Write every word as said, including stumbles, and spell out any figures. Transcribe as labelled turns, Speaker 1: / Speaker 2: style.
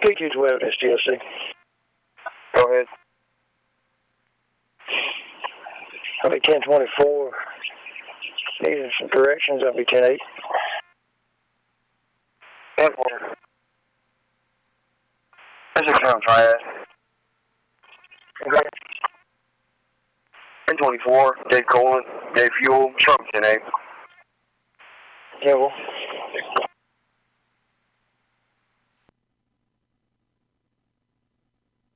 Speaker 1: P Q twelve S T L C.
Speaker 2: Go ahead.
Speaker 1: I'll be ten twenty-four. Needing some corrections. I'll be ten eight.
Speaker 2: ten four. That's a sound triad.
Speaker 1: Okay.
Speaker 2: ten twenty-four. Dead coolant. Dead fuel. Sharp ten eight.
Speaker 1: Yeah, well.